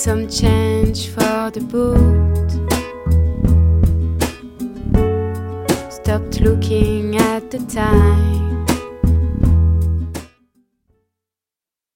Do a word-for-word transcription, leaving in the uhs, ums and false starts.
some change for the boat. Stopped looking at the time.